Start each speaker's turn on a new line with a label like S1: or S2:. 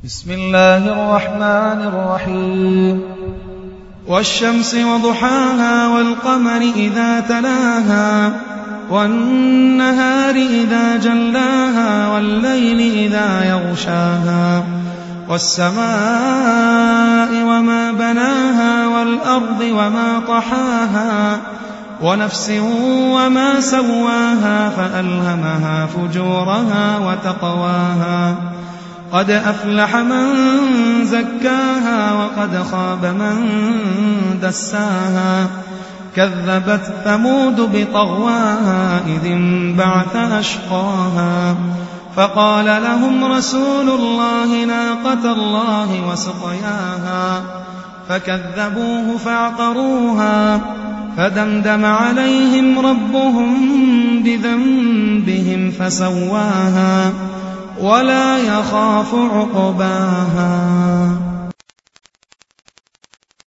S1: بسم الله الرحمن الرحيم والشمس وضحاها والقمر إذا تلاها والنهار إذا جلاها والليل إذا يغشاها والسماء وما بناها والأرض وما طحاها ونفس وما سواها فألهمها فجورها وتقواها قد أفلح من زكاها وقد خاب من دساها كذبت ثمود بطغواها إذ انبعث أشقاها فقال لهم رسول الله ناقة الله وسقياها فكذبوه فعقروها فدمدم عليهم ربهم بذنبهم فسواها ولا يخاف عقباها